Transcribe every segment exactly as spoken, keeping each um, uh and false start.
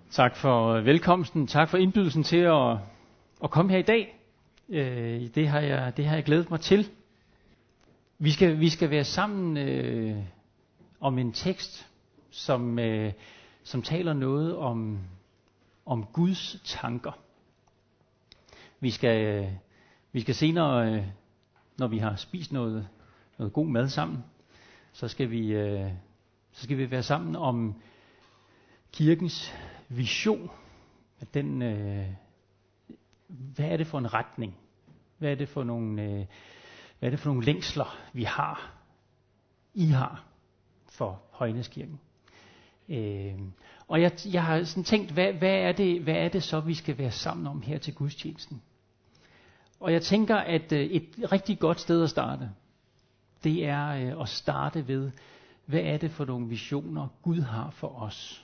Tak for velkomsten. Tak for indbydelsen til at, at komme her i dag. Øh, det, har jeg, det har jeg glædet mig til. Vi skal, vi skal være sammen øh, om en tekst, som, øh, som taler noget om, om Guds tanker. Vi skal, øh, vi skal senere, øh, når vi har spist noget, noget god mad sammen, så skal vi, øh, så skal vi være sammen om kirkens vision. Den, øh, hvad er det for en retning? Hvad er det for nogle, øh, hvad er det for nogle længsler, vi har, I har for Højneskirken? Øh, og jeg, jeg har sådan tænkt, hvad, hvad, er det, hvad er det så, vi skal være sammen om her til gudstjenesten? Og jeg tænker, at øh, et rigtig godt sted at starte, det er øh, at starte ved, hvad er det for nogle visioner, Gud har for os?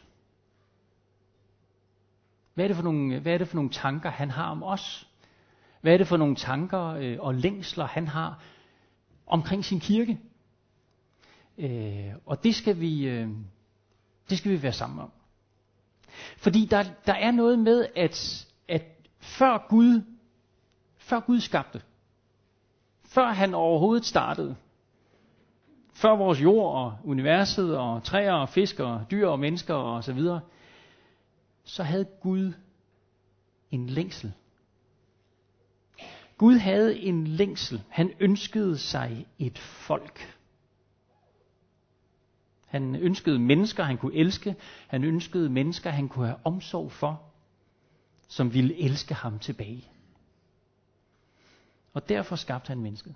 Hvad er det for nogle, hvad er det for nogle tanker, han har om os? Hvad er det for nogle tanker øh, og længsler, han har omkring sin kirke? Øh, og det skal vi, øh, det skal vi være sammen om. Fordi der, der er noget med, at, at før Gud, før Gud skabte, før han overhovedet startede, før vores jord og universet og træer og fisk og dyr og mennesker og så videre, så havde Gud en længsel. Gud havde en længsel. Han ønskede sig et folk. Han ønskede mennesker, han kunne elske. Han ønskede mennesker, han kunne have omsorg for, som ville elske ham tilbage. Og derfor skabte han mennesket.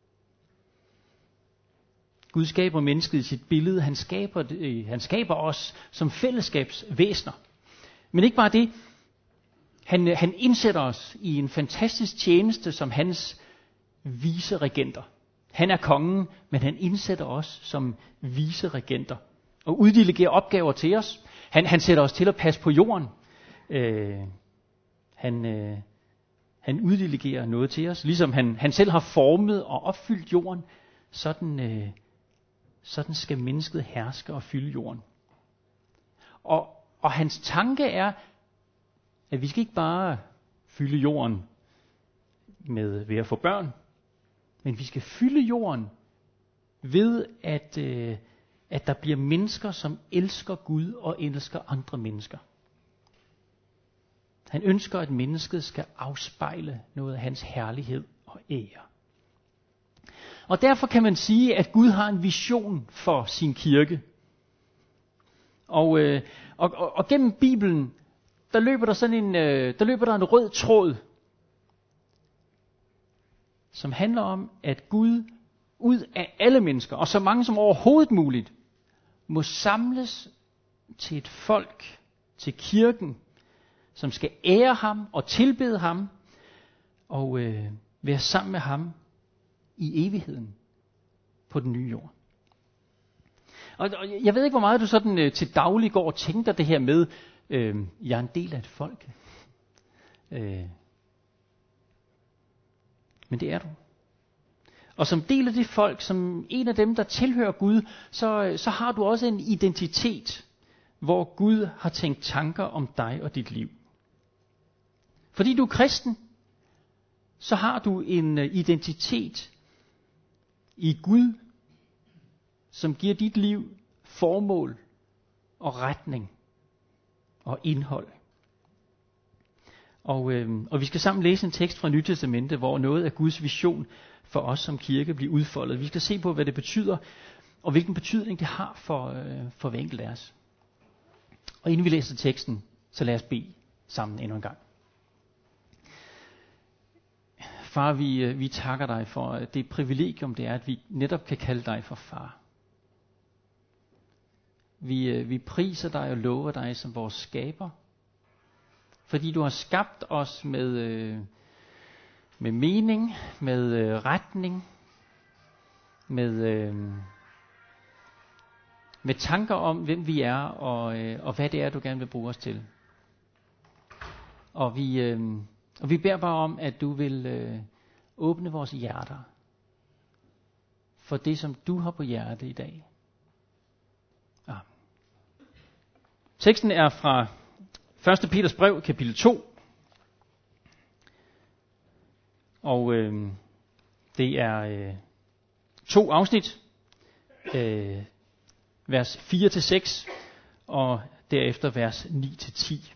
Gud skaber mennesket i sit billede. Han skaber, det, han skaber os som fællesskabsvæsener. Men ikke bare det. Han, han indsætter os i en fantastisk tjeneste som hans viceregenter. Han er kongen, men han indsætter os som viceregenter og uddelegerer opgaver til os. Han, han sætter os til at passe på jorden. Øh, han, øh, han uddelegerer noget til os, ligesom han, han selv har formet og opfyldt jorden. Sådan, øh, sådan skal mennesket herske og fylde jorden. Og Og hans tanke er, at vi skal ikke bare fylde jorden med ved at få børn, men vi skal fylde jorden ved, at, øh, at der bliver mennesker, som elsker Gud og elsker andre mennesker. Han ønsker, at mennesket skal afspejle noget af hans herlighed og ære. Og derfor kan man sige, at Gud har en vision for sin kirke. Og, øh, og, og, og gennem Bibelen, der løber der sådan en, øh, der løber der en rød tråd, som handler om, at Gud ud af alle mennesker, og så mange som overhovedet muligt, må samles til et folk, til kirken, som skal ære ham og tilbede ham, og øh, være sammen med ham i evigheden på den nye jord. Og jeg ved ikke, hvor meget du sådan øh, til daglig går og tænker det her med, øh, jeg er en del af et folk. Øh. Men det er du. Og som del af det folk, som en af dem, der tilhører Gud, så, så har du også en identitet, hvor Gud har tænkt tanker om dig og dit liv. Fordi du er kristen, så har du en identitet i Gud, som giver dit liv formål og retning og indhold. Og, øh, og vi skal sammen læse en tekst fra Nyt Testamente, hvor noget af Guds vision for os som kirke bliver udfoldet. Vi skal se på, hvad det betyder, og hvilken betydning det har for, øh, for hver enkelt af os. Og inden vi læser teksten, så lad os bede sammen endnu en gang. Far, vi, vi takker dig for det privilegium, det er, at vi netop kan kalde dig for far. Vi, vi priser dig og lover dig som vores skaber, fordi du har skabt os med, med mening, med retning, med, med tanker om, hvem vi er, og, og hvad det er, du gerne vil bruge os til. Og vi, og vi beder bare om, at du vil åbne vores hjerter for det, som du har på hjertet i dag. Amen. Teksten er fra første Peters brev, kapitel to. Og øh, det er øh, to afsnit, øh, vers fire til seks, og derefter vers ni til ti.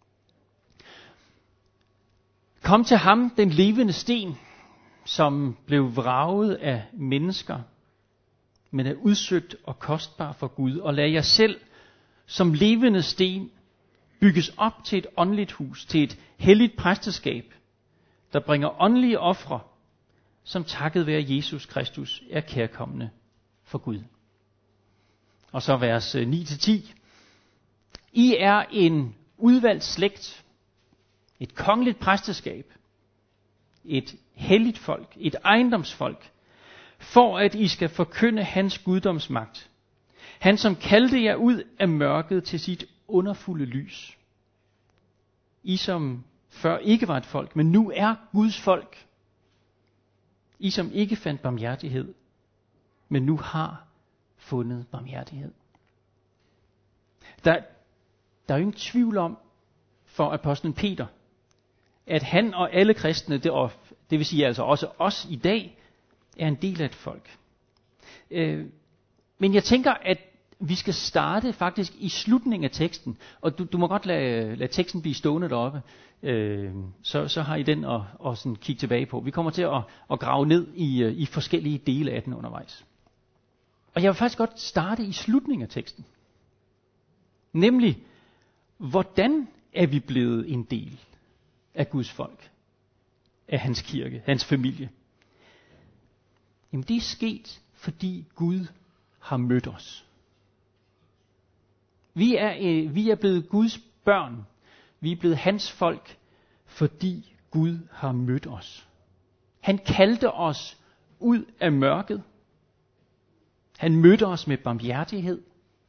Kom til ham, den levende sten, som blev vraget af mennesker, men er udsøgt og kostbar for Gud, og lad jer selv som levende sten bygges op til et åndeligt hus, til et helligt præsteskab, der bringer åndelige ofre, som takket være Jesus Kristus er kærkommende for Gud. Og så vers ni til ti. I er en udvalgt slægt, et kongeligt præsteskab, et helligt folk, et ejendomsfolk, for at I skal forkynde hans guddomsmagt. Han som kaldte jer ud af mørket til sit underfulde lys. I som før ikke var et folk, men nu er Guds folk. I som ikke fandt barmhjertighed, men nu har fundet barmhjertighed. Der, der er jo ingen tvivl om for apostlen Peter, at han og alle kristne, det, og, det vil sige altså også os i dag, er en del af et folk. Øh, men jeg tænker, at vi skal starte faktisk i slutningen af teksten, og du, du må godt lade, lade teksten blive stående deroppe, øh, så, så har I den at, at sådan kigge tilbage på. Vi kommer til at, at grave ned i, i forskellige dele af den undervejs. Og jeg vil faktisk godt starte i slutningen af teksten. Nemlig, hvordan er vi blevet en del af Guds folk, af hans kirke, hans familie? Jamen det er sket, fordi Gud har mødt os. Vi er, øh, vi er blevet Guds børn. Vi er blevet hans folk, fordi Gud har mødt os. Han kaldte os ud af mørket. Han mødte os med barmhjertighed.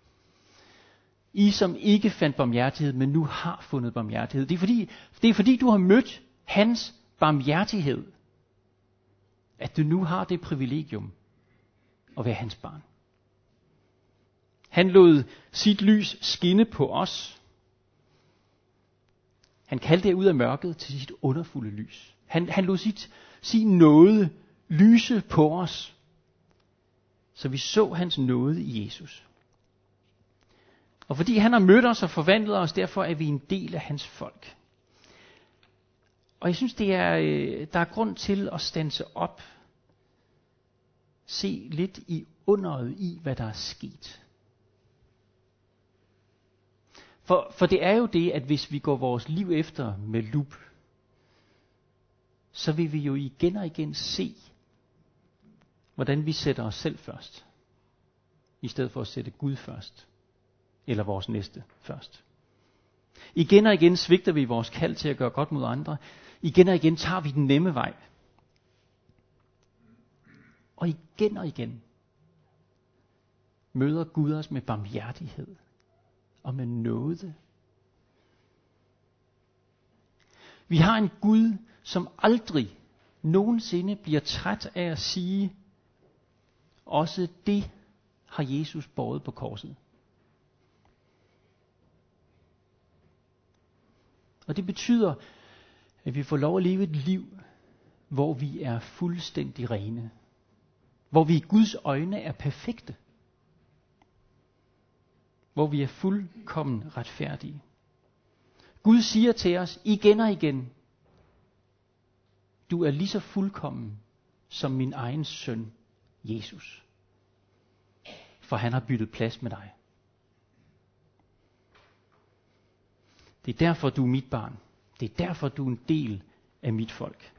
I som ikke fandt barmhjertighed, men nu har fundet barmhjertighed. Det er fordi, det er fordi du har mødt hans barmhjertighed, at du nu har det privilegium at være hans barn. Han lod sit lys skinne på os. Han kaldte jer ud af mørket til sit underfulde lys. Han, han lod sit, sin nåde lyse på os, så vi så hans nåde i Jesus. Og fordi han har mødt os og forvandlet os, derfor er vi en del af hans folk. Og jeg synes, det er, der er grund til at standse op. Se lidt i underet i, hvad der er sket. For, for det er jo det, at hvis vi går vores liv efter med lup, så vil vi jo igen og igen se, hvordan vi sætter os selv først, i stedet for at sætte Gud først, eller vores næste først. Igen og igen svigter vi vores kald til at gøre godt mod andre. Igen og igen tager vi den nemme vej. Og igen og igen møder Gud os med barmhjertighed og med nåde. Vi har en Gud, som aldrig nogensinde bliver træt af at sige, også det har Jesus båret på korset. Og det betyder, at vi får lov at leve et liv, hvor vi er fuldstændig rene. Hvor vi i Guds øjne er perfekte. Hvor vi er fuldkommen retfærdige. Gud siger til os igen og igen, du er lige så fuldkommen som min egen søn, Jesus. For han har byttet plads med dig. Det er derfor, du er mit barn. Det er derfor, du er en del af mit folk.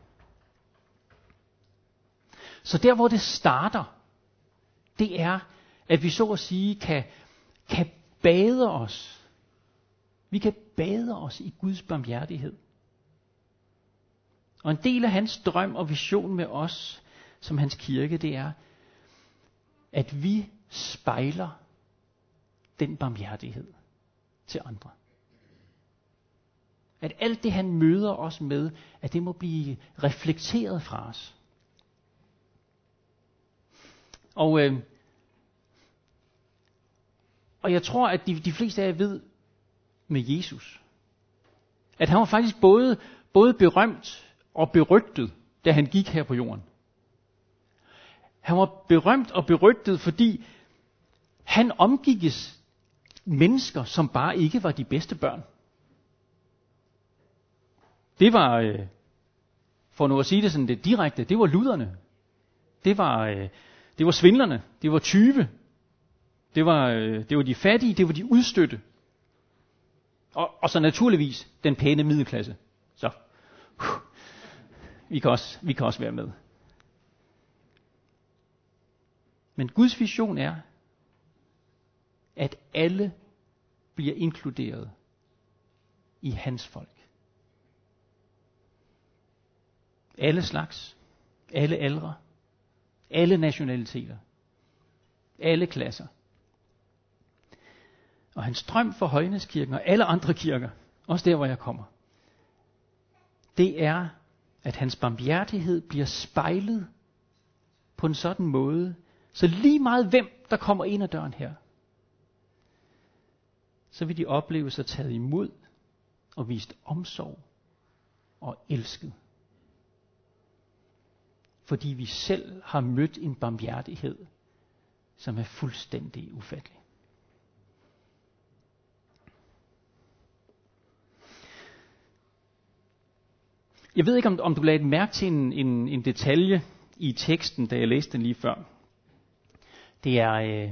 Så der, hvor det starter, det er, at vi så at sige kan, kan bade os. Vi kan bade os i Guds barmhjertighed. Og en del af hans drøm og vision med os, som hans kirke, det er, at vi spejler den barmhjertighed til andre. At alt det, han møder os med, at det må blive reflekteret fra os. Og, øh, og jeg tror, at de, de fleste af jer ved med Jesus, At han var faktisk både, både berømt og berygtet, da han gik her på jorden. Han var berømt og berygtet, fordi han omgikkes mennesker, som bare ikke var de bedste børn. Det var, øh, for nu at sige det sådan det direkte, det var luderne. Det var, øh, det var svindlerne. Det var tyve. Det var, øh, det var de fattige. Det var de udstødte. Og, og så naturligvis den pæne middelklasse. Så uh, vi, kan også, vi kan også være med. Men Guds vision er, at alle bliver inkluderet i hans folk. Alle slags, alle aldre, alle nationaliteter, alle klasser. Og hans drøm for Højneskirken og alle andre kirker, også der hvor jeg kommer, det er, at hans barmhjertighed bliver spejlet på en sådan måde, så lige meget hvem der kommer ind ad døren her, så vil de opleve sig taget imod og vist omsorg og elsket. Fordi vi selv har mødt en barmhjertighed, som er fuldstændig ufattelig. Jeg ved ikke, om, om du lagde mærke til en, en, en detalje i teksten, da jeg læste den lige før. Det er, øh,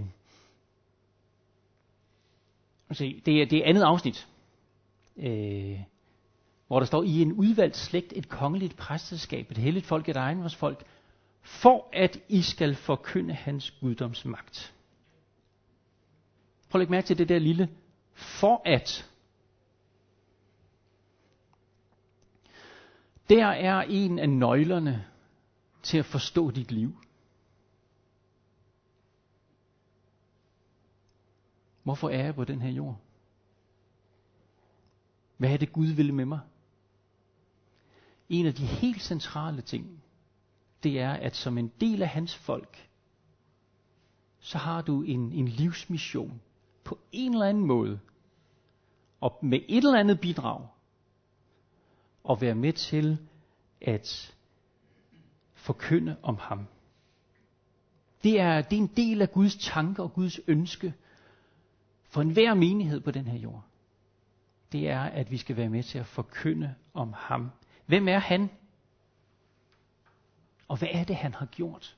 se, det er, det er andet afsnit, øh, hvor der står, i en udvalgt slægt, et kongeligt præsteskab, et helligt folk, et ejendomsfolk, for at I skal forkynde hans guddomsmagt. Prøv at lægge mærke til det der lille for at. Der er en af nøglerne til at forstå dit liv. Hvorfor er jeg på den her jord? Hvad er det Gud vil med mig? En af de helt centrale ting, det er, at som en del af hans folk, så har du en, en livsmission på en eller anden måde, og med et eller andet bidrag, og være med til at forkynde om ham. Det er, det er en del af Guds tanker og Guds ønske for enhver menighed på den her jord. Det er, at vi skal være med til at forkynde om ham. Hvem er han? Og hvad er det, han har gjort?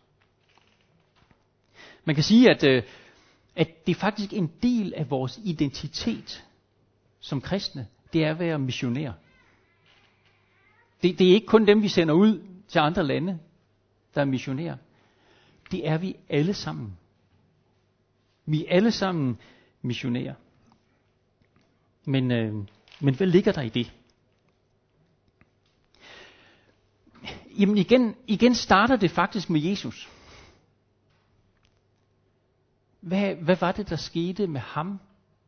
Man kan sige, at, øh, at det er faktisk en del af vores identitet som kristne. Det er at være missionær. Det, det er ikke kun dem, vi sender ud til andre lande, der er missionærer. Det er vi alle sammen. Vi er alle sammen missionærer. Men, øh, men hvad ligger der i det? Jamen igen, igen starter det faktisk med Jesus. Hvad, hvad var det, der skete med ham?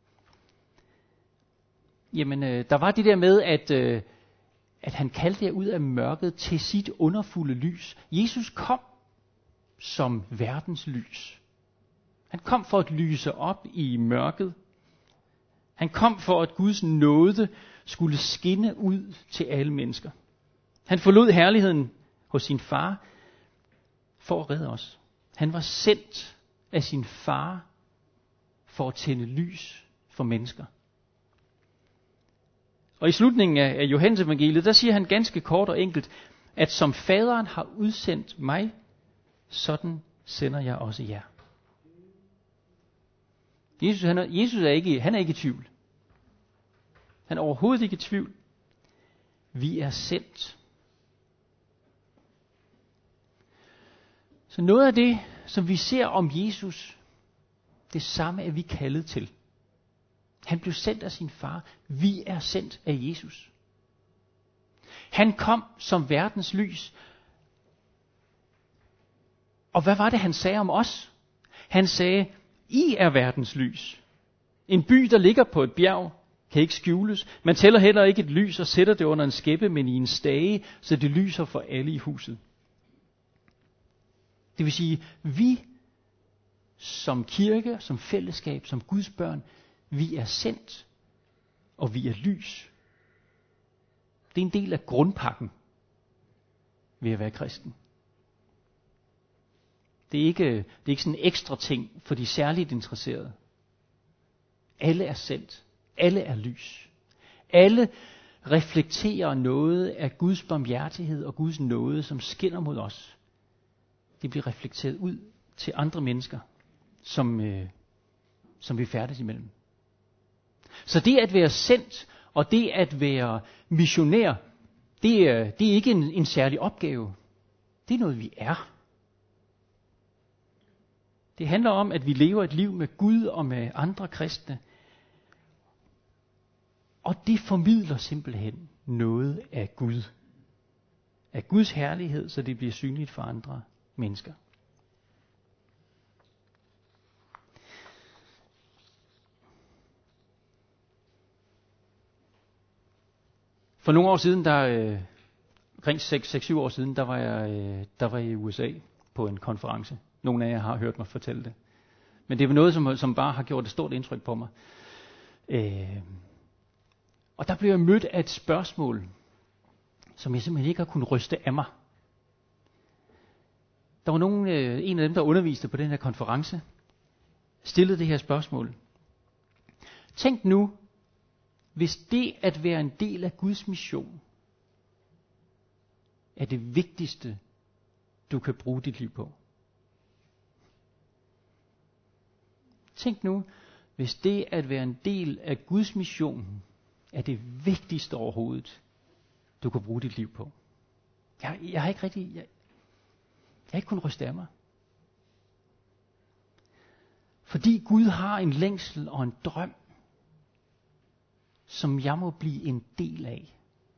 Jamen, øh, der var det der med, at, øh, at han kaldte jer ud af mørket til sit underfulde lys. Jesus kom som verdens lys. Han kom for at lyse op i mørket. Han kom for, at Guds nåde skulle skinne ud til alle mennesker. Han forlod herligheden hos sin far for at redde os. Han var sendt af sin far for at tænde lys for mennesker. Og i slutningen af Johannes evangeliet, der siger han ganske kort og enkelt, at som faderen har udsendt mig, sådan sender jeg også jer. Jesus, han er, Jesus er ikke, han er ikke i tvivl. Han er overhovedet ikke i tvivl. Vi er sendt. Så noget af det, som vi ser om Jesus, det samme er vi kaldet til. Han blev sendt af sin far. Vi er sendt af Jesus. Han kom som verdens lys. Og hvad var det, han sagde om os? Han sagde, I er verdens lys. En by, der ligger på et bjerg, kan ikke skjules. Man tæller heller ikke et lys og sætter det under en skæppe, men i en stage, så det lyser for alle i huset. Det vil sige, vi som kirke, som fællesskab, som Guds børn, vi er sendt, og vi er lys. Det er en del af grundpakken ved at være kristen. Det er ikke, det er ikke sådan en ekstra ting for de særligt interesserede. Alle er sendt. Alle er lys. Alle reflekterer noget af Guds barmhjertighed og Guds nåde, som skinner mod os. Det bliver reflekteret ud til andre mennesker, som, øh, som vi færdes imellem. Så det at være sendt og det at være missionær, det er, det er ikke en, en særlig opgave. Det er noget, vi er. Det handler om, at vi lever et liv med Gud og med andre kristne. Og det formidler simpelthen noget af Gud. Af Guds herlighed, så det bliver synligt for andre mennesker. For nogle år siden, der, øh, omkring seks syv år siden, der var, jeg, øh, der var jeg i U S A på en konference. Nogle af jer har hørt mig fortælle det. Men det var noget, som, som bare har gjort et stort indtryk på mig. Øh, og der blev jeg mødt af et spørgsmål, som jeg simpelthen ikke har kunnet ryste af mig. Der var nogen, øh, en af dem, der underviste på den her konference, stillede det her spørgsmål. Tænk nu, hvis det at være en del af Guds mission er det vigtigste, du kan bruge dit liv på. Tænk nu, hvis det at være en del af Guds mission er det vigtigste overhovedet, du kan bruge dit liv på. Jeg, jeg har ikke rigtig, jeg, jeg har ikke kunnet ryste af mig. Fordi Gud har en længsel og en drøm, som jeg må blive en del af.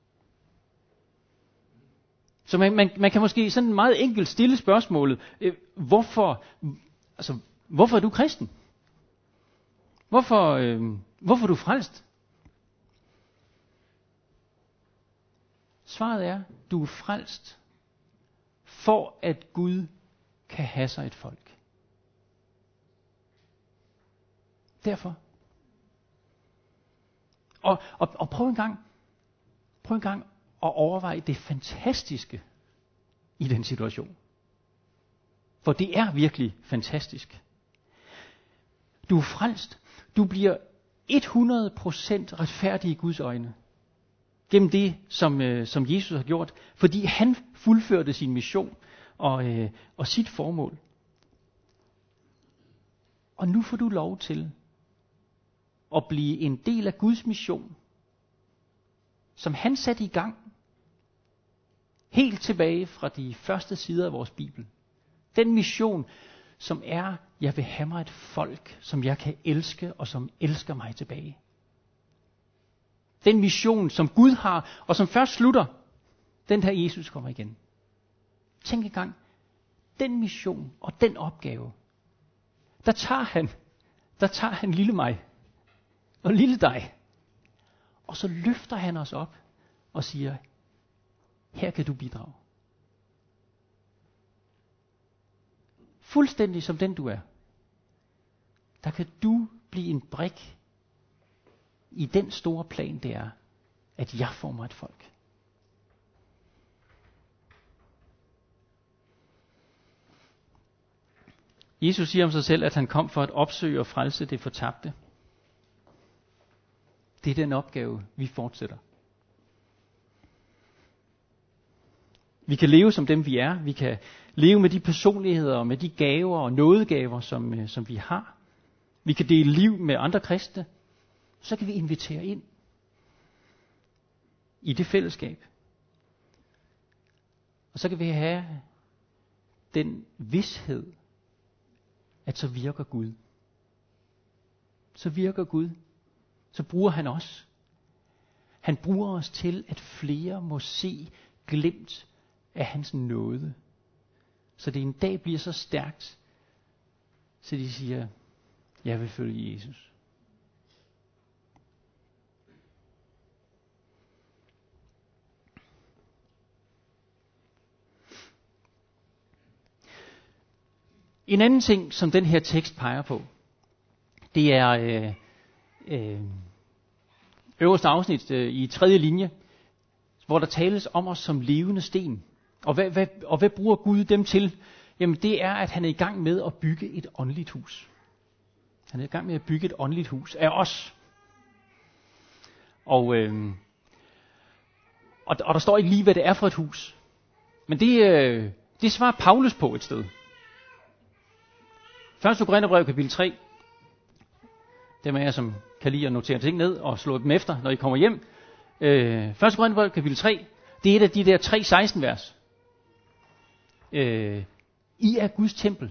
Så man, man, man kan måske sådan meget enkelt stille spørgsmålet, øh, hvorfor, altså, hvorfor er du kristen? Hvorfor, øh, hvorfor er du frelst? Svaret er, du er frelst, for at Gud kan have sig et folk. Derfor. Og, og, og prøv en gang, prøv en gang at overveje det fantastiske i den situation. For det er virkelig fantastisk. Du er frelst. Du bliver hundrede procent retfærdig i Guds øjne. Gennem det, som, øh, som Jesus har gjort. Fordi han fuldførte sin mission og, øh, og sit formål. Og nu får du lov til at blive en del af Guds mission, som han satte i gang, helt tilbage fra de første sider af vores Bibel. Den mission, som er, jeg vil have mig et folk, som jeg kan elske, og som elsker mig tilbage. Den mission, som Gud har, og som først slutter, den der Jesus kommer igen. Tænk engang, den mission og den opgave, der tager han, der tager han lille mig, og lille dig. Og så løfter han os op og siger, her kan du bidrage. Fuldstændig som den du er. Der kan du blive en brik i den store plan det er, at jeg former et folk. Jesus siger om sig selv, at han kom for at opsøge og frelse det fortabte. Det er den opgave, vi fortsætter. Vi kan leve som dem vi er. Vi kan leve med de personligheder og med de gaver og nådegaver, som, som vi har. Vi kan dele liv med andre kristne. Så kan vi invitere ind i det fællesskab. Og så kan vi have den vished, at så virker Gud. Så virker Gud. Så bruger han os. Han bruger os til, at flere må se glimt af hans nåde. Så det en dag bliver så stærkt, så de siger, jeg vil følge Jesus. En anden ting, som den her tekst peger på, det er øh, øh, øverste afsnit øh, i tredje linje, hvor der tales om os som levende sten. Og hvad, hvad, og hvad bruger Gud dem til? Jamen det er, at han er i gang med at bygge et åndeligt hus. Han er i gang med at bygge et åndeligt hus af os. Og, øh, og, og der står ikke lige, hvad det er for et hus. Men det, øh, det svarer Paulus på et sted. første Korintherbrev kapitel tre. Dem af jer, som kan lide at notere ting ned og slå dem efter, når I kommer hjem. Øh, første Korintherbrev kapitel tre. Det er et af de der tre seksten vers. Øh, I er Guds tempel.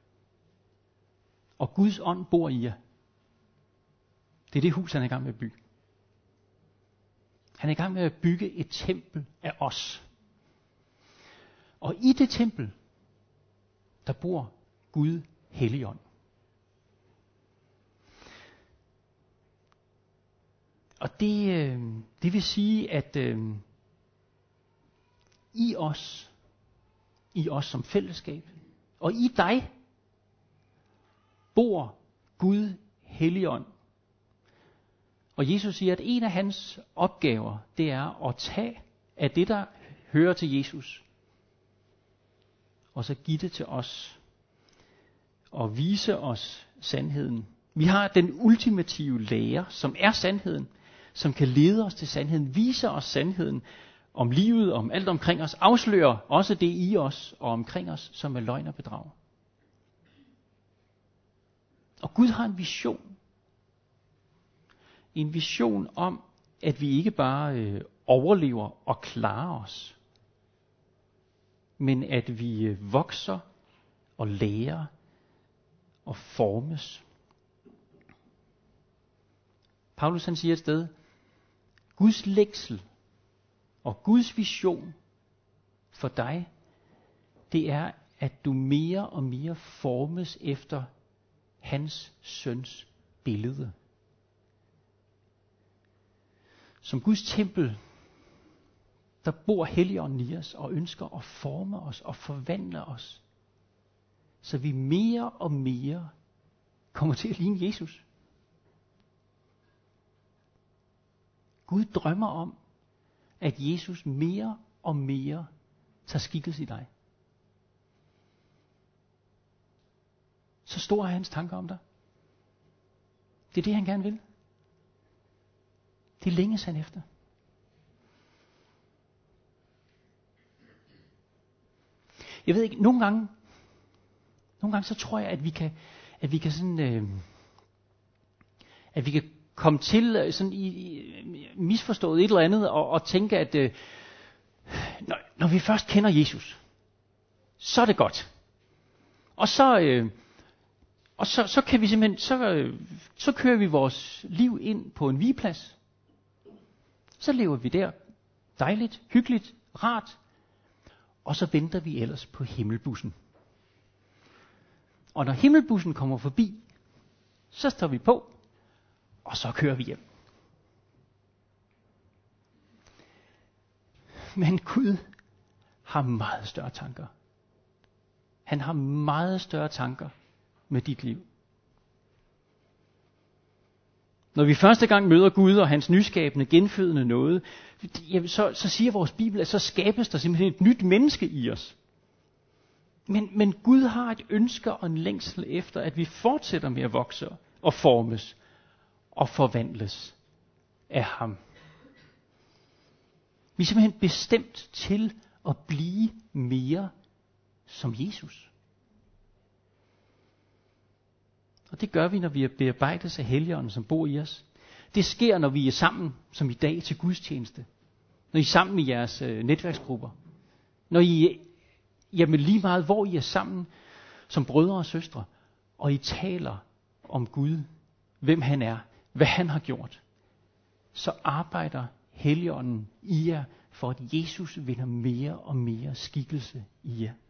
Og Guds ånd bor i jer. Det er det hus, han er i gang med at bygge. Han er i gang med at bygge et tempel af os. Og i det tempel, der bor Gud Helligånd. Og det, det vil sige, at øh, i os, i os som fællesskab, og i dig, bor Gud Helligånd. Og Jesus siger, at en af hans opgaver, det er at tage af det, der hører til Jesus, og så give det til os, og vise os sandheden. Vi har den ultimative lære, som er sandheden, som kan lede os til sandheden, vise os sandheden om livet, om alt omkring os, afsløre også det i os og omkring os, som er løgn og bedrag. Og Gud har en vision. En vision om, at vi ikke bare øh, overlever og klarer os, men at vi øh, vokser og lærer og formes. Paulus han siger et sted, Guds længsel og Guds vision for dig, det er, at du mere og mere formes efter hans søns billede. Som Guds tempel, der bor Helligånden i os og ønsker at forme os og forvandle os, så vi mere og mere kommer til at ligne Jesus. Gud drømmer om, at Jesus mere og mere tager skikkelse i dig. Så stor er hans tanker om dig. Det er det, han gerne vil. Det længes han efter. Jeg ved ikke, nogle gange, nogle gange så tror jeg, at vi kan, at vi kan sådan, øh, at vi kan komme til sådan i, i misforstået et eller andet og, og tænke, at øh, når, når vi først kender Jesus, så er det godt. Og så, øh, og så, så kan vi simpelthen, så, øh, så kører vi vores liv ind på en vigeplads. Så lever vi der dejligt, hyggeligt, rart, og så venter vi ellers på himmelbussen. Og når himmelbussen kommer forbi, så står vi på, og så kører vi hjem. Men Gud har meget større tanker. Han har meget større tanker med dit liv. Når vi første gang møder Gud og hans nyskabende, genfødende nåde, så, så siger vores Bibel, at så skabes der simpelthen et nyt menneske i os. Men, men Gud har et ønske og en længsel efter, at vi fortsætter med at vokse og formes og forvandles af ham. Vi er simpelthen bestemt til at blive mere som Jesus. Og det gør vi, når vi bearbejdes af Helligånden, som bor i os. Det sker, når vi er sammen, som i dag, til gudstjeneste. Når I er sammen i jeres øh, netværksgrupper. Når I, jamen lige meget, hvor I er sammen, som brødre og søstre, og I taler om Gud, hvem han er, hvad han har gjort, så arbejder Helligånden i jer, for at Jesus vinder mere og mere skikkelse i jer.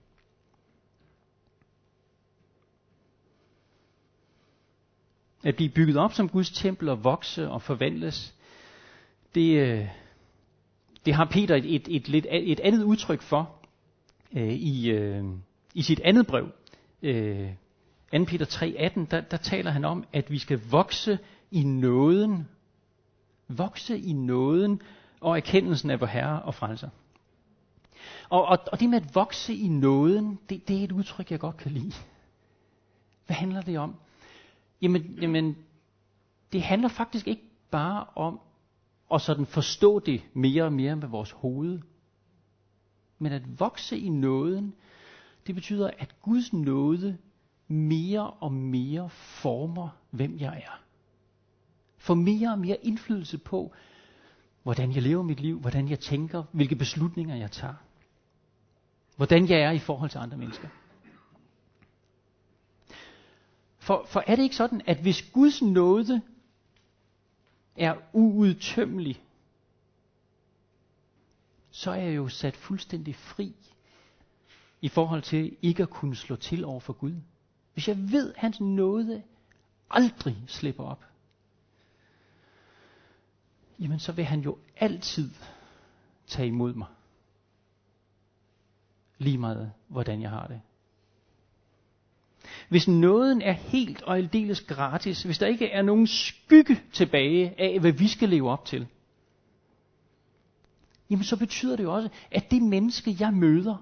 At blive bygget op som Guds tempel og vokse og forvandles, det, det har Peter et, et, et, et, et andet udtryk for øh, i, øh, i sit andet brev. Øh, anden Peter tre atten, der, der taler han om, at vi skal vokse i nåden. Vokse i nåden og erkendelsen af vor Herre og Frelser. Og, og, og det med at vokse i nåden, det, det er et udtryk, jeg godt kan lide. Hvad handler det om? Jamen, jamen, det handler faktisk ikke bare om at sådan forstå det mere og mere med vores hoved. Men at vokse i nåden, det betyder, at Guds nåde mere og mere former, hvem jeg er. Får mere og mere indflydelse på, hvordan jeg lever mit liv, hvordan jeg tænker, hvilke beslutninger jeg tager. Hvordan jeg er i forhold til andre mennesker. For, for er det ikke sådan, at hvis Guds nåde er uudtømmelig, så er jeg jo sat fuldstændig fri i forhold til ikke at kunne slå til over for Gud. Hvis jeg ved, at hans nåde aldrig slipper op, jamen så vil han jo altid tage imod mig. Lige meget, hvordan jeg har det. Hvis nåden er helt og aldeles gratis, hvis der ikke er nogen skygge tilbage af, hvad vi skal leve op til, jamen så betyder det jo også, at det menneske, jeg møder,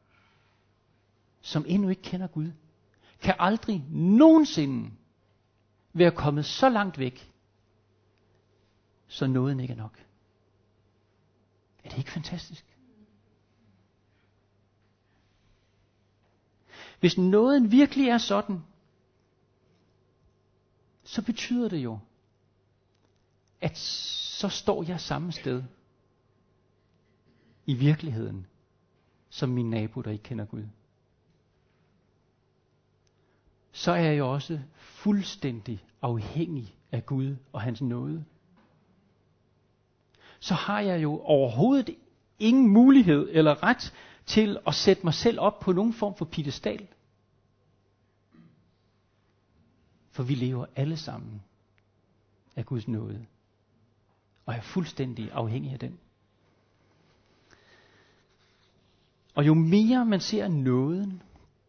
som endnu ikke kender Gud, kan aldrig nogensinde være kommet så langt væk, så nåden ikke er nok. Er det ikke fantastisk? Hvis nåden virkelig er sådan, så betyder det jo, at så står jeg samme sted i virkeligheden, som min nabo, der ikke kender Gud. Så er jeg jo også fuldstændig afhængig af Gud og hans nåde. Så har jeg jo overhovedet ingen mulighed eller ret til at sætte mig selv op på nogen form for piedestal. For vi lever alle sammen af Guds nåde. Og er fuldstændig afhængig af den. Og jo mere man ser nåden,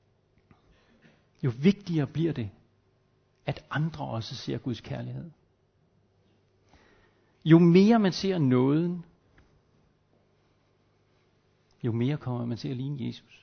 jo vigtigere bliver det, at andre også ser Guds kærlighed. Jo mere man ser nåden, jo mere kommer man til at ligne Jesus.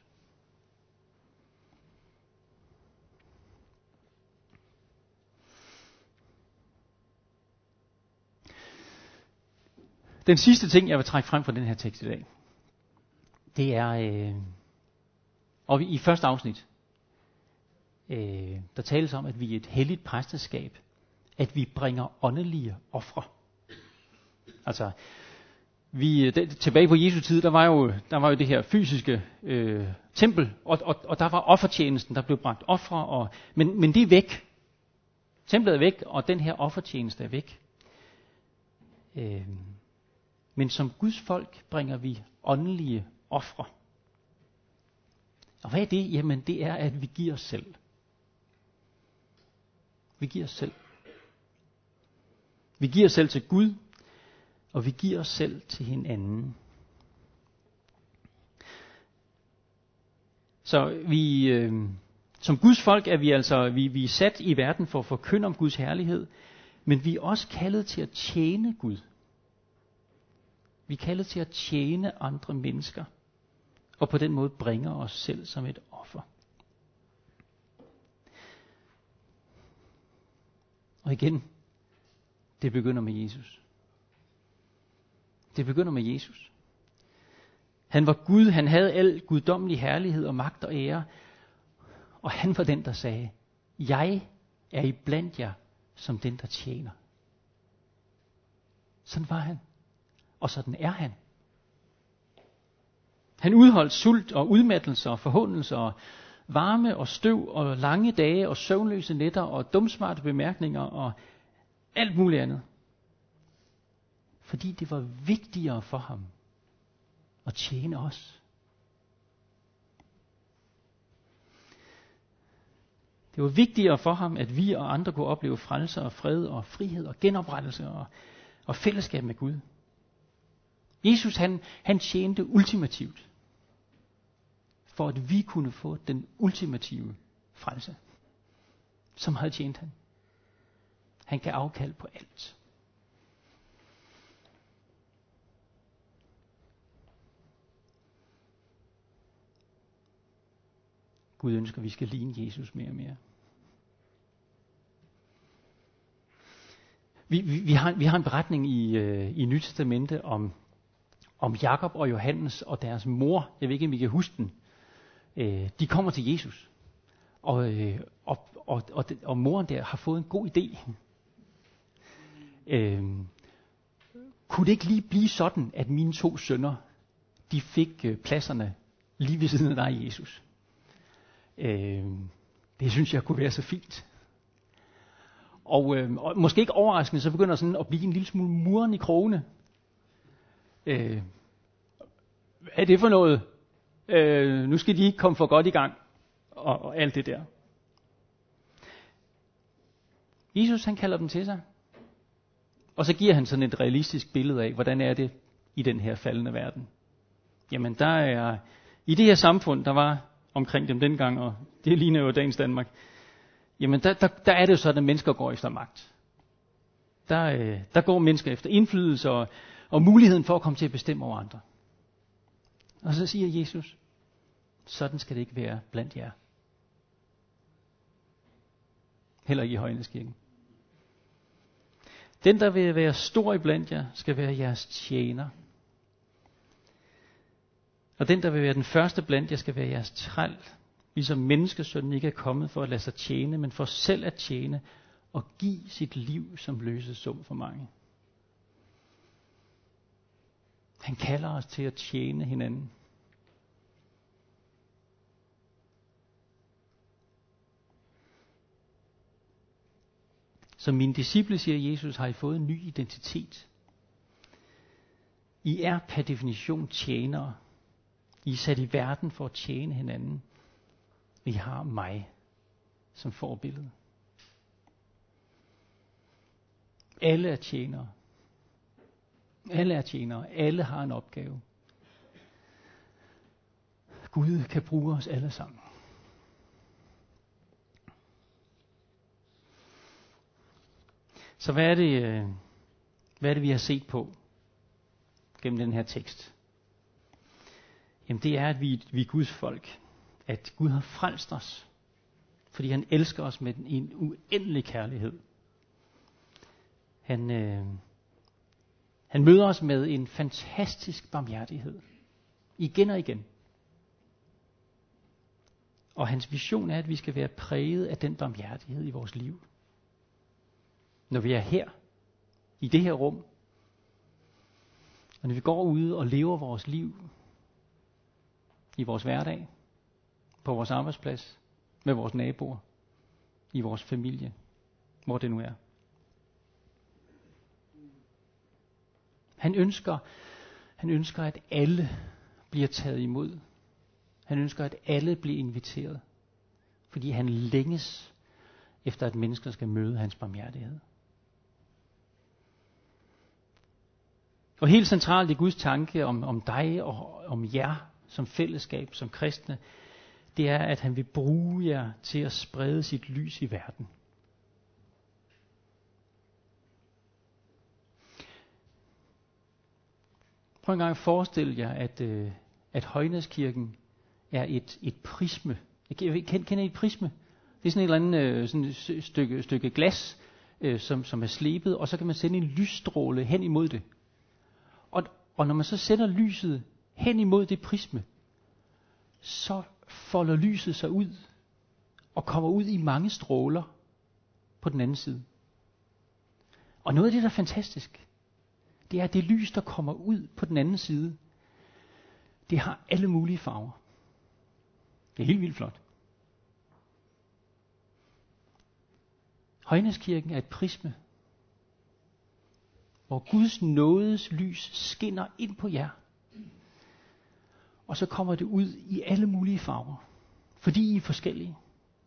Den sidste ting, jeg vil trække frem fra den her tekst i dag, det er, øh, og i første afsnit, øh, der tales om, at vi er et helligt præsteskab, at vi bringer åndelige ofre. Altså, vi, det, tilbage på Jesu tid, der var jo, der var jo det her fysiske øh, tempel, og, og, og der var offertjenesten, der blev bragt ofre, og, men, men det er væk. Templet er væk, og den her offertjeneste er væk. Øh, men som Guds folk bringer vi åndelige ofre. Og hvad er det? Jamen det er, at vi giver os selv. Vi giver os selv. Vi giver os selv til Gud, og vi giver os selv til hinanden. Så vi, øh, som Guds folk er vi altså, vi, vi er sat i verden for at forkynde om Guds herlighed, men vi er også kaldet til at tjene Gud. Vi er kaldet til at tjene andre mennesker, og på den måde bringer os selv som et offer. Og igen, det begynder med Jesus. Det begynder med Jesus. Han var Gud, han havde al guddommelig herlighed og magt og ære, og han var den, der sagde, jeg er iblandt jer som den, der tjener. Sådan var han, og sådan er han. Han udholdt sult og udmattelse og forhåndelse og varme og støv og lange dage og søvnløse nætter og dumsmarte bemærkninger og alt muligt andet. Fordi det var vigtigere for ham at tjene os. Det var vigtigere for ham, at vi og andre kunne opleve frelse og fred og frihed og genoprettelse og, og fællesskab med Gud. Jesus han, han tjente ultimativt, for at vi kunne få den ultimative frelse. Som havde tjent han. Han kan afkald på alt. Gud ønsker, at vi skal ligne Jesus mere og mere. Vi, vi, vi, har, vi har en beretning i, øh, i Nyt Testamente om, om Jakob og Johannes og deres mor. Jeg ved ikke, om I kan huske den. Øh, de kommer til Jesus. Og, øh, og, og, og, og moren der har fået en god idé. Øh, kunne det ikke lige blive sådan, at mine to sønner, de fik øh, pladserne lige ved siden af dig, Jesus? Øh, det synes jeg kunne være så fint. Og, øh, og måske ikke overraskende, så begynder sådan at blive en lille smule muren i krogene. Øh, hvad er det for noget? Øh, nu skal de ikke komme for godt i gang. Og, og alt det der. Jesus, han kalder dem til sig. Og så giver han sådan et realistisk billede af, hvordan er det i den her faldende verden. Jamen der er, i det her samfund, der var omkring dem dengang, og det ligner jo dagens Danmark, jamen der, der, der er det jo sådan, at mennesker går efter magt. Der, øh, der går mennesker efter indflydelse og, og muligheden for at komme til at bestemme over andre. Og så siger Jesus, sådan skal det ikke være blandt jer. Heller ikke i Højneskirken. Den, der vil være stor i blandt jer, skal være jeres tjener. Og den, der vil være den første blandt jer, skal være jeres træl. Ligesom menneskesønnen ikke er kommet for at lade sig tjene, men for selv at tjene og give sit liv som løsesum for mange. Han kalder os til at tjene hinanden. Som mine disciple, siger Jesus, har I fået en ny identitet. I er per definition tjenere. I er sat i verden for at tjene hinanden. I har mig som forbillede. Alle er tjenere. Alle er tjenere. Alle har en opgave. Gud kan bruge os alle sammen. Så hvad er det, hvad er det vi har set på gennem den her tekst? Jamen det er, at vi, vi er Guds folk. At Gud har frelst os. Fordi han elsker os med en uendelig kærlighed. Han, øh, han møder os med en fantastisk barmhjertighed. Igen og igen. Og hans vision er, at vi skal være præget af den barmhjertighed i vores liv. Når vi er her, i det her rum, og når vi går ud og lever vores liv, i vores hverdag, på vores arbejdsplads, med vores naboer, i vores familie, hvor det nu er. Han ønsker, han ønsker, at alle bliver taget imod. Han ønsker, at alle bliver inviteret. Fordi han længes efter, at mennesker skal møde hans barmhjertighed. Og helt centralt i Guds tanke om, om dig og om jer som fællesskab, som kristne, det er, at han vil bruge jer til at sprede sit lys i verden. Prøv en gang at forestille jer, at, øh, at Højneskirken er et, et prisme. Kender, kender I et prisme? Det er sådan et eller andet øh, sådan et stykke, stykke glas, øh, som, som er slebet, og så kan man sende en lysstråle hen imod det. Og, og når man så sender lyset hen imod det prisme, så folder lyset sig ud og kommer ud i mange stråler på den anden side. Og noget af det, der er fantastisk, det er, at det lys, der kommer ud på den anden side, det har alle mulige farver. Det er helt vildt flot. Højneskirken er et prisme, hvor Guds nådes lys skinner ind på jer. Og så kommer det ud i alle mulige farver, fordi I er forskellige.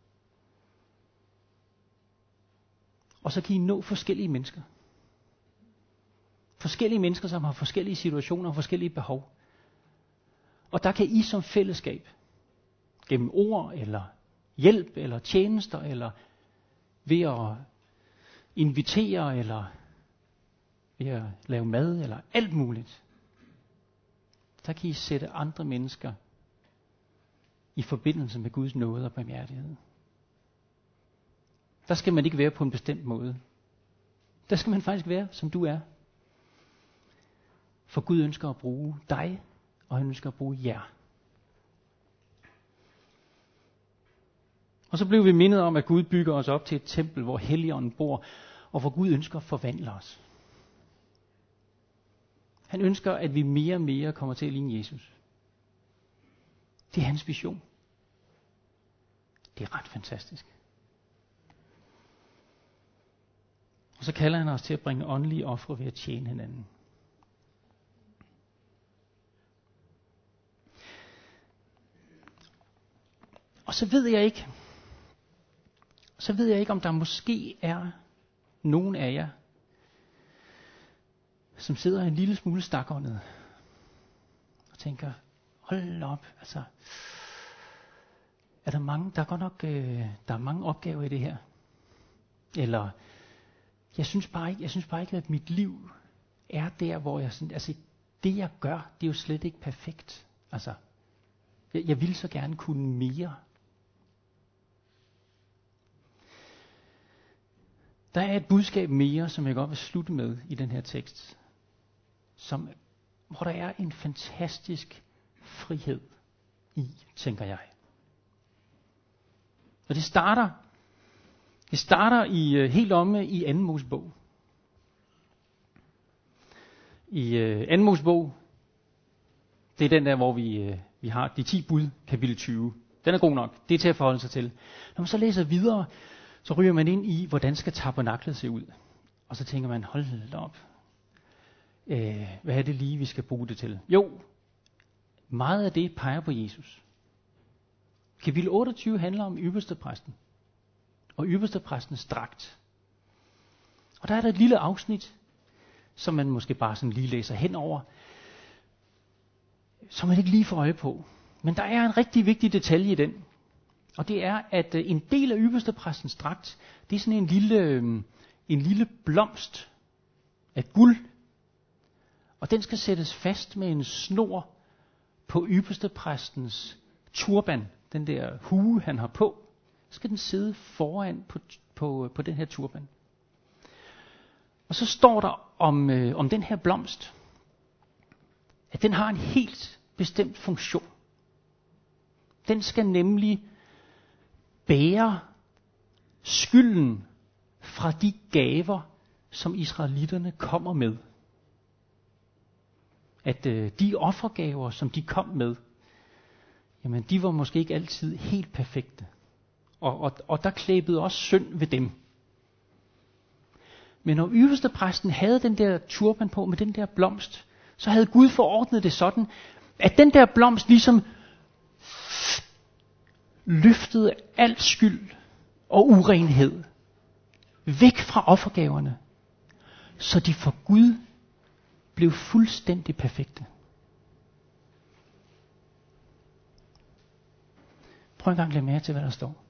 Og så kan I nå forskellige mennesker. Forskellige mennesker, som har forskellige situationer og forskellige behov. Og der kan I som fællesskab, gennem ord eller hjælp eller tjenester, eller ved at invitere, eller ved at lave mad, eller alt muligt, der kan I sætte andre mennesker i forbindelse med Guds nåde og barmhjertighed. Der skal man ikke være på en bestemt måde. Der skal man faktisk være, som du er. For Gud ønsker at bruge dig, og han ønsker at bruge jer. Og så blev vi mindet om, at Gud bygger os op til et tempel, hvor Helligånden bor, og hvor Gud ønsker at forvandle os. Han ønsker, at vi mere og mere kommer til at ligne Jesus. Det er hans vision. Det er ret fantastisk. Og så kalder han os til at bringe åndelige ofre ved at tjene hinanden. Og så ved jeg ikke, så ved jeg ikke, om der måske er nogen af jer, som sidder en lille smule stakåndet og tænker, hold op, altså, er der mange, der er godt nok, øh, der er mange opgaver i det her. Eller, jeg synes bare ikke, jeg synes bare ikke, at mit liv er der, hvor jeg sådan, altså, det jeg gør, det er jo slet ikke perfekt. Altså, jeg, jeg vil så gerne kunne mere. Der er et budskab mere, som jeg godt vil slutte med i den her tekst, som, hvor der er en fantastisk frihed i, tænker jeg. Og det starter, det starter i, helt omme i anden Mosebog. I uh, anden Mosebog, det er den der, hvor vi, uh, vi har de ti bud, kapitel tyve. Den er god nok, det er til at forholde sig til. Når man så læser videre, så ryger man ind i, hvordan skal tabernaklet se ud. Og så tænker man, hold op, øh, hvad er det lige, vi skal bruge det til? Jo, meget af det peger på Jesus. Kapitel otteogtyve handler om ypperstepræsten, og ypperstepræstens dragt. Og der er der et lille afsnit, som man måske bare sådan lige læser henover, som man ikke lige får øje på. Men der er en rigtig vigtig detalje i den. Og det er, at en del af ypperstepræstens dragt, det er sådan en lille, en lille blomst af guld. Og den skal sættes fast med en snor på ypperstepræstens turban. Den der hue, han har på. Så skal den sidde foran på, på, på den her turban. Og så står der om, øh, om den her blomst, at den har en helt bestemt funktion. Den skal nemlig bære skylden fra de gaver, som israelitterne kommer med. At øh, de offergaver, som de kom med, jamen de var måske ikke altid helt perfekte. Og, og, og der klæbede også synd ved dem. Men når ypperstepræsten havde den der turban på med den der blomst, så havde Gud forordnet det sådan, at den der blomst ligesom løftede al skyld og urenhed væk fra offergaverne, så de for Gud blev fuldstændig perfekte. Prøv en gang at lægge mærke til, hvad der står.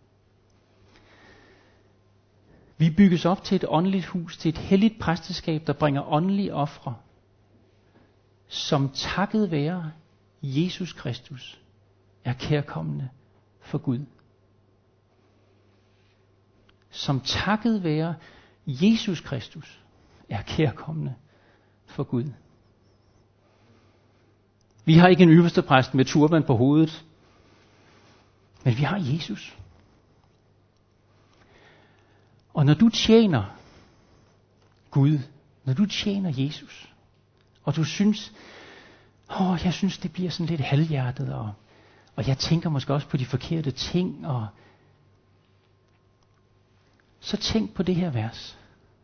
Vi bygges op til et åndeligt hus, til et helligt præsteskab, der bringer åndelige ofre, som takket være Jesus Kristus er kærkommende for Gud. Som takket være Jesus Kristus er kærkommende for Gud. Vi har ikke en ypperstepræst med turban på hovedet, men vi har Jesus. Og når du tjener Gud, når du tjener Jesus, og du synes, åh, jeg synes det bliver sådan lidt halvhjertet, og, og jeg tænker måske også på de forkerte ting, og så tænk på det her vers.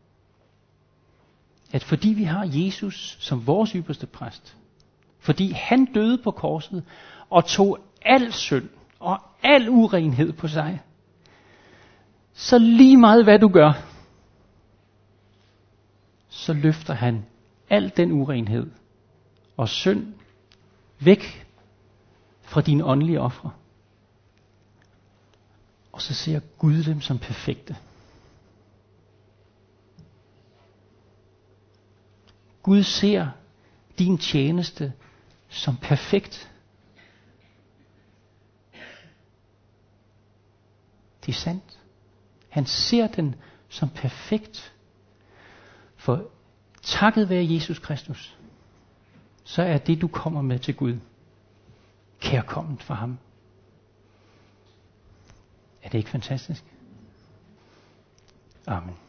At fordi vi har Jesus som vores ypperste præst, fordi han døde på korset og tog al synd og al urenhed på sig, så lige meget hvad du gør, så løfter han al den urenhed og synd væk fra dine åndelige ofre. Og så ser Gud dem som perfekte. Gud ser din tjeneste som perfekt. Det er sandt. Han ser den som perfekt. For takket være Jesus Kristus, så er det, du kommer med til Gud, kærkomment for ham. Er det ikke fantastisk? Amen.